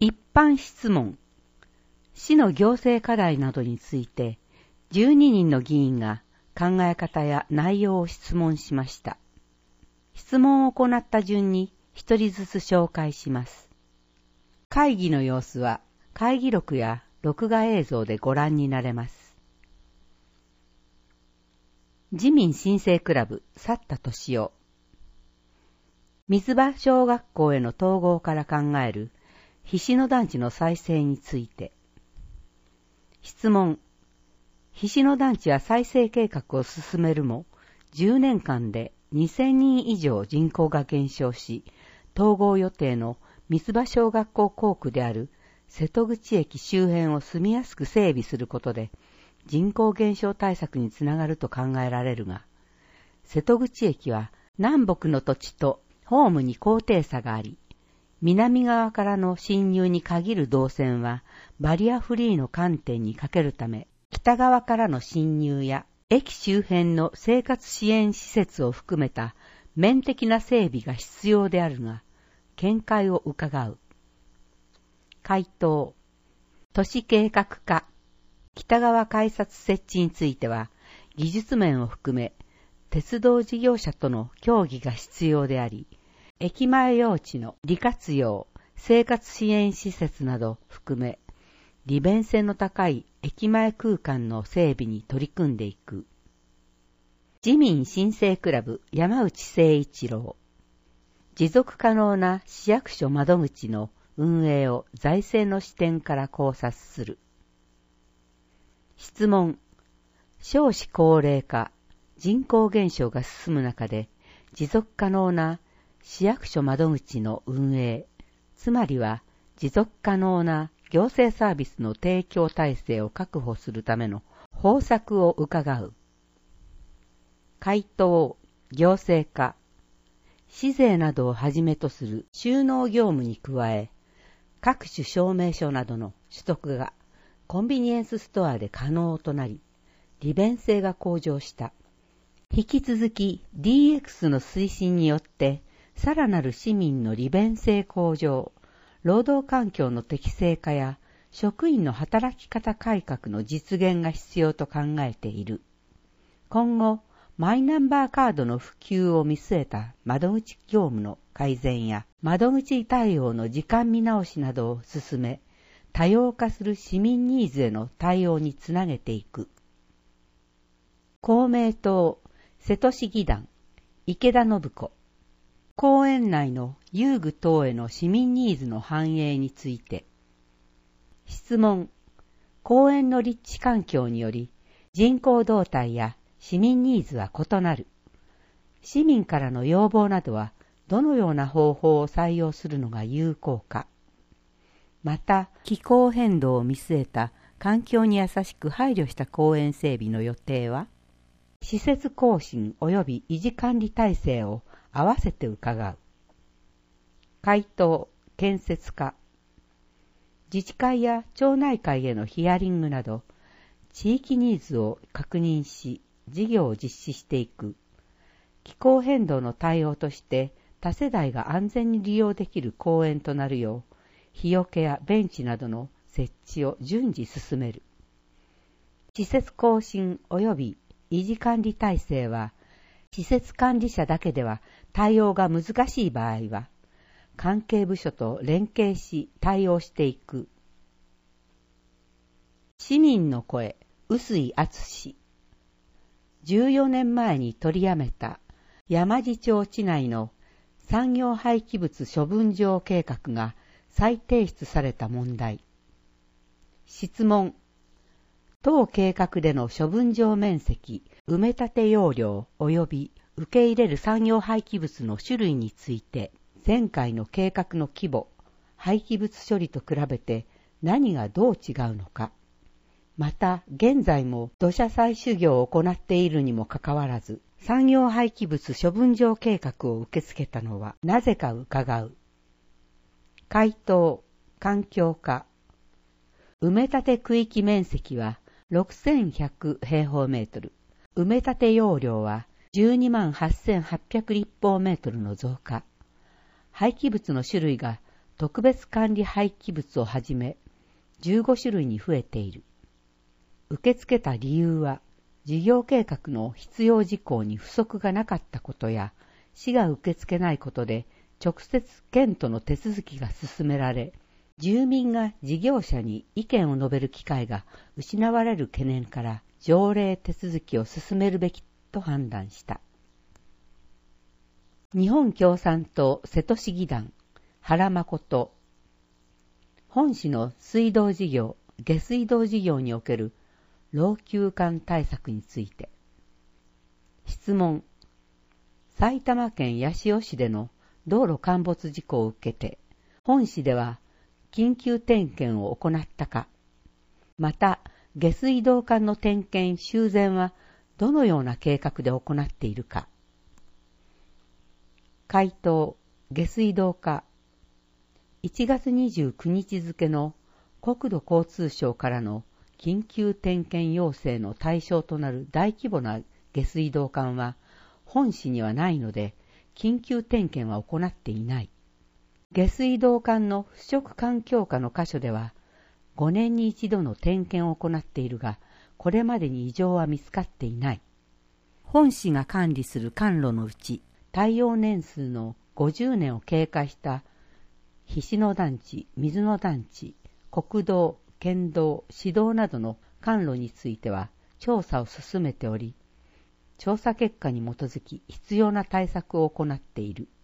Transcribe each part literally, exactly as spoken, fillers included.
一般質問。市の行政課題などについて、じゅうににんの議員が考え方や内容を質問しました。質問を行った順に一人ずつ紹介します。会議の様子は会議録や録画映像でご覧になれます。自民新生クラブ、去った年を。水場小学校への統合から考える菱野団地の再生について。質問。菱野団地は再生計画を進めるも、じゅうねんかんでにせんにん以上人口が減少し、統合予定の水場小学校校区である瀬戸口駅周辺を住みやすく整備することで、人口減少対策につながると考えられるが、瀬戸口駅は南北の土地とホームに高低差があり、南側からの進入に限る動線はバリアフリーの観点に欠けるため、北側からの進入や駅周辺の生活支援施設を含めた面的な整備が必要であるが、見解を伺う。回答。都市計画課、北側改札設置については、技術面を含め、鉄道事業者との協議が必要であり、駅前用地の利活用、生活支援施設など含め、利便性の高い駅前空間の整備に取り組んでいく。自民新生クラブ山内誠一郎。持続可能な市役所窓口の運営を財政の視点から考察する。質問。少子高齢化、人口減少が進む中で、持続可能な市役所窓口の運営、つまりは持続可能な行政サービスの提供体制を確保するための方策を伺う。回答。行政課。市税などをはじめとする収納業務に加え、各種証明書などの取得がコンビニエンスストアで可能となり、利便性が向上した。引き続き ディーエックス の推進によって、さらなる市民の利便性向上、労働環境の適正化や職員の働き方改革の実現が必要と考えている。今後、マイナンバーカードの普及を見据えた窓口業務の改善や窓口対応の時間見直しなどを進め、多様化する市民ニーズへの対応につなげていく。公明党瀬戸市議団池田信子。公園内の遊具等への市民ニーズの反映について。質問。公園の立地環境により人口動態や市民ニーズは異なる。市民からの要望などはどのような方法を採用するのが有効か。また、気候変動を見据えた環境に優しく配慮した公園整備の予定は、施設更新及び維持管理体制を合わせて伺う。回答。建設課。自治会や町内会へのヒアリングなど、地域ニーズを確認し、事業を実施していく。気候変動の対応として多世代が安全に利用できる公園となるよう、日よけやベンチなどの設置を順次進める。施設更新及び維持管理体制は、施設管理者だけでは対応が難しい場合は、関係部署と連携し対応していく。市民の声、臼井敦。じゅうよねんまえに取りやめた山地町地内の産業廃棄物処分場計画が再提出された問題。質問。当計画での処分場面積、埋め立て容量及び受け入れる産業廃棄物の種類について、前回の計画の規模、廃棄物処理と比べて何がどう違うのか。また、現在も土砂採取業を行っているにもかかわらず、産業廃棄物処分場計画を受け付けたのはなぜか伺う。回答。環境課。埋め立て区域面積はろくせんひゃく平方メートル。埋め立て容量はじゅうにまんはっせんはっぴゃく立方メートルの増加。廃棄物の種類が特別管理廃棄物をはじめじゅうごしゅるいに増えている。受け付けた理由は、事業計画の必要事項に不足がなかったことや、市が受け付けないことで直接県との手続きが進められ、住民が事業者に意見を述べる機会が失われる懸念から条例手続きを進めるべきと判断した。日本共産党瀬戸市議団原誠、本市の水道事業、下水道事業における老朽管対策について。質問。埼玉県八潮市での道路陥没事故を受けて、本市では緊急点検を行ったか、また下水道管の点検修繕はどのような計画で行っているか。回答。下水道課。いちがつにじゅうくにち付の国土交通省からの緊急点検要請の対象となる大規模な下水道管は本市にはないので、緊急点検は行っていない。下水道管の腐食環境下の箇所では、ごねんに一度の点検を行っているが、これまでに異常は見つかっていない。本市が管理する管路のうち、耐用年数のごじゅうねんを経過した菱野団地、水野団地、国道、県道、市道などの管路については調査を進めており、調査結果に基づき必要な対策を行っている。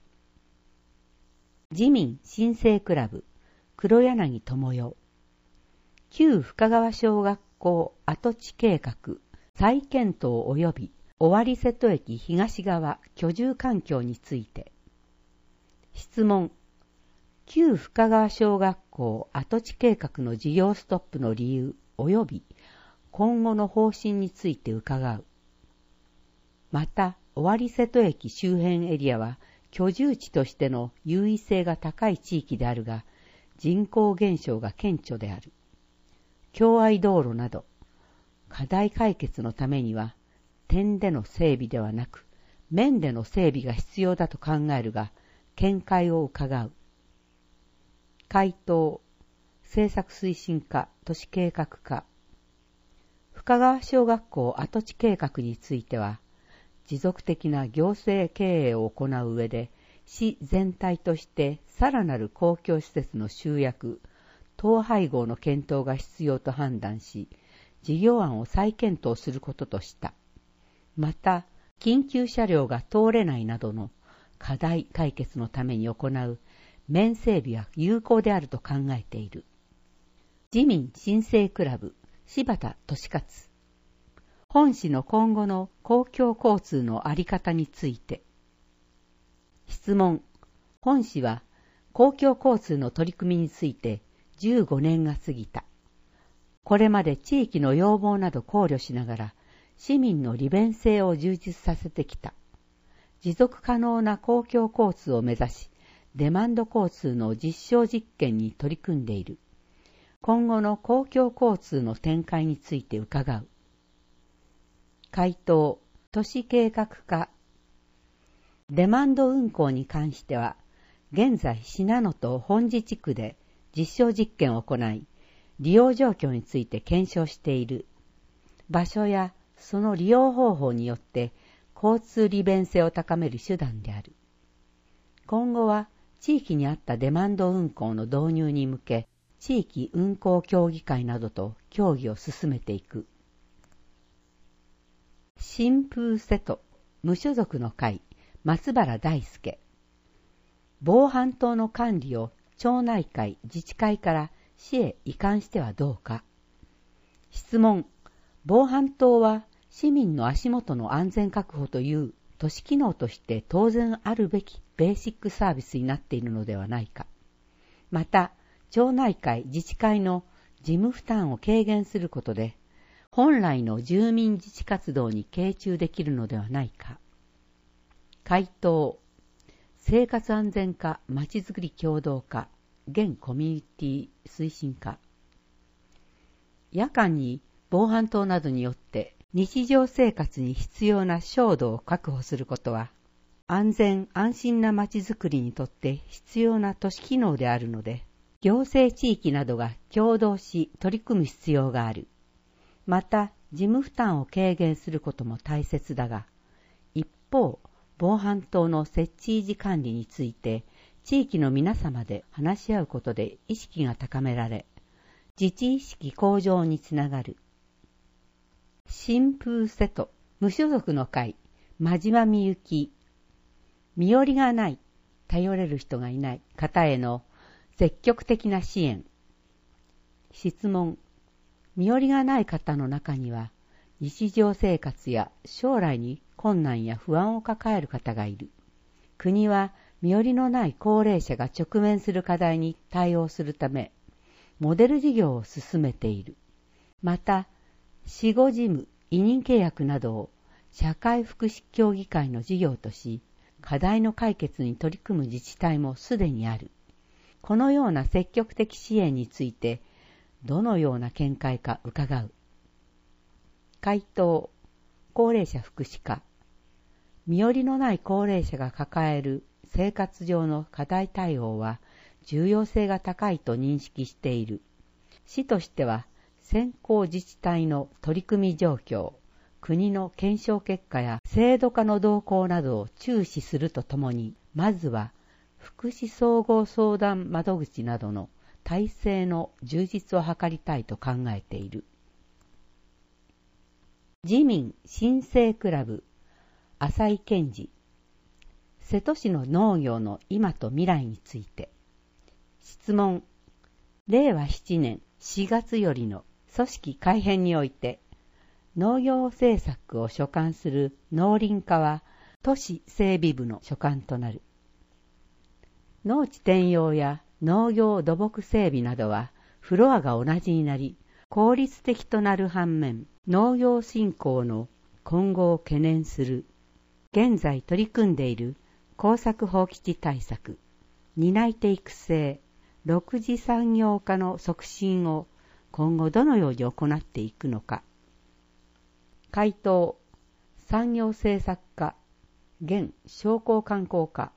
自民新生クラブ黒柳智代、旧深川小学校跡地計画再検討及び尾張瀬戸駅東側居住環境について。質問。旧深川小学校跡地計画の事業ストップの理由及び今後の方針について伺う。また、尾張瀬戸駅周辺エリアは居住地としての優位性が高い地域であるが、人口減少が顕著である。共愛道路など、課題解決のためには、点での整備ではなく、面での整備が必要だと考えるが、見解を伺う。回答。政策推進課、都市計画課。深川小学校跡地計画については、持続的な行政経営を行う上で、市全体としてさらなる公共施設の集約、統廃合の検討が必要と判断し、事業案を再検討することとした。また、緊急車両が通れないなどの課題解決のために行う面整備は有効であると考えている。自民新生クラブ柴田俊勝、本市の今後の公共交通のあり方について。質問。本市は公共交通の取り組みについてじゅうごねんが過ぎた。これまで地域の要望など考慮しながら市民の利便性を充実させてきた。持続可能な公共交通を目指し、デマンド交通の実証実験に取り組んでいる。今後の公共交通の展開について伺う。回答。都市計画課。デマンド運行に関しては、現在信濃と本地地区で実証実験を行い、利用状況について検証している。場所やその利用方法によって交通利便性を高める手段である。今後は地域に合ったデマンド運行の導入に向け、地域運行協議会などと協議を進めていく。新風瀬戸無所属の会松原大輔、防犯灯の管理を町内会自治会から市へ移管してはどうか。質問。防犯灯は市民の足元の安全確保という都市機能として当然あるべきベーシックサービスになっているのではないか。また、町内会自治会の事務負担を軽減することで、本来の住民自治活動に傾注できるのではないか。回答。生活安全課まちづくり協同課現コミュニティ推進課。夜間に防犯灯などによって日常生活に必要な照度を確保することは、 安全安心なまちづくりにとって必要な都市機能であるので、行政地域などが協働し取り組む必要がある。また、事務負担を軽減することも大切だが、一方、防犯灯の設置維持管理について、地域の皆様で話し合うことで意識が高められ、自治意識向上につながる。新風瀬戸、無所属の会、真島みゆき、身寄りがない、頼れる人がいない方への積極的な支援。質問、身寄りがない方の中には、日常生活や将来に困難や不安を抱える方がいる。国は身寄りのない高齢者が直面する課題に対応するため、モデル事業を進めている。また、死後事務、委任契約などを社会福祉協議会の事業とし、課題の解決に取り組む自治体もすでにある。このような積極的支援について、どのような見解か伺う。回答、高齢者福祉課。身寄りのない高齢者が抱える生活上の課題対応は重要性が高いと認識している。市としては、先行自治体の取り組み状況、国の検証結果や制度化の動向などを注視するとともに、まずは福祉総合相談窓口などの体制の充実を図りたいと考えている。自民新生クラブ、浅井健二。瀬戸市の農業の今と未来について。質問。れいわななねんしがつよりの組織改編において、農業政策を所管する農林課は都市整備部の所管となる。農地転用や農業土木整備などはフロアが同じになり、効率的となる反面、農業振興の今後を懸念する。現在取り組んでいる耕作放棄地対策、担い手育成、六次産業化の促進を今後どのように行っていくのか。回答、産業政策課、現商工観光課。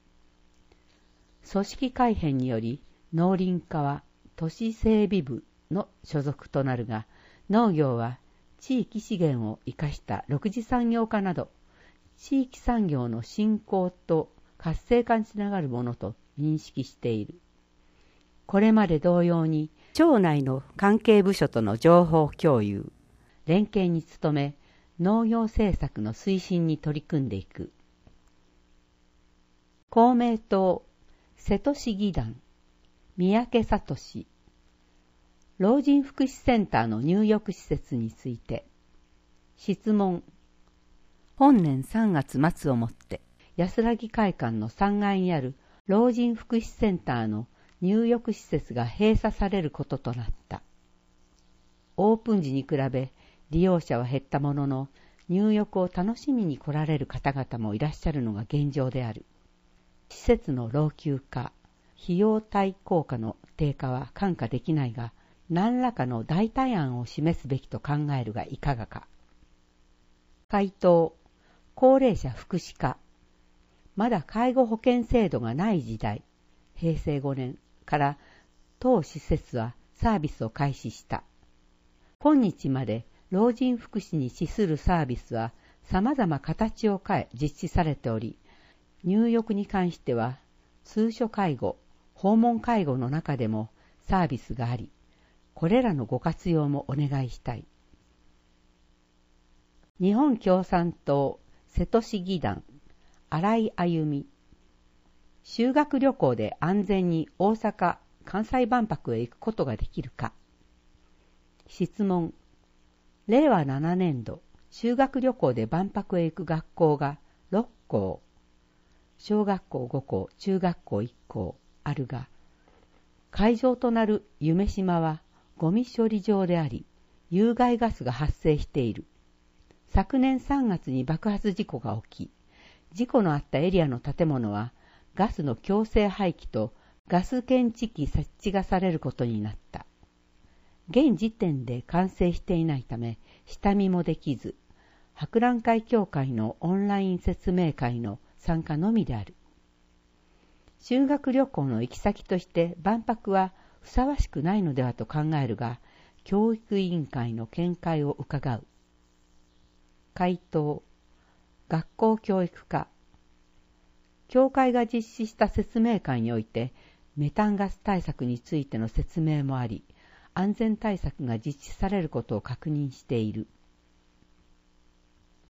組織改編により農林課は都市整備部の所属となるが、農業は地域資源を生かした六次産業化など、地域産業の振興と活性化につながるものと認識している。これまで同様に、町内の関係部署との情報共有、連携に努め、農業政策の推進に取り組んでいく。公明党瀬戸市議団、三宅聡。老人福祉センターの入浴施設について。質問。本年さんがつ末をもって、安らぎ会館のさんがいにある老人福祉センターの入浴施設が閉鎖されることとなった。オープン時に比べ利用者は減ったものの、入浴を楽しみに来られる方々もいらっしゃるのが現状である。施設の老朽化、費用対効果の低下は看過できないが、何らかの代替案を示すべきと考えるがいかがか。回答、高齢者福祉課。まだ介護保険制度がない時代、へいせいごねんから当施設はサービスを開始した。今日まで老人福祉に資するサービスは様々形を変え実施されており、入浴に関しては通所介護、訪問介護の中でもサービスがあり、これらのご活用もお願いしたい。日本共産党瀬戸市議団、新井あゆみ。修学旅行で安全に大阪・関西万博へ行くことができるか。質問。れいわななねんど、修学旅行で万博へ行く学校がろっこう、小学校ごこう、中学校いっこうあるが、会場となる夢島はゴミ処理場であり、有害ガスが発生している。昨年さんがつに爆発事故が起き、事故のあったエリアの建物はガスの強制排気とガス検知器設置がされることになった。現時点で完成していないため、下見もできず、博覧会協会のオンライン説明会の参加のみである。修学旅行の行き先として万博はふさわしくないのではと考えるが、教育委員会の見解を伺う。回答。学校教育課。教会が実施した説明会において、メタンガス対策についての説明もあり、安全対策が実施されることを確認している。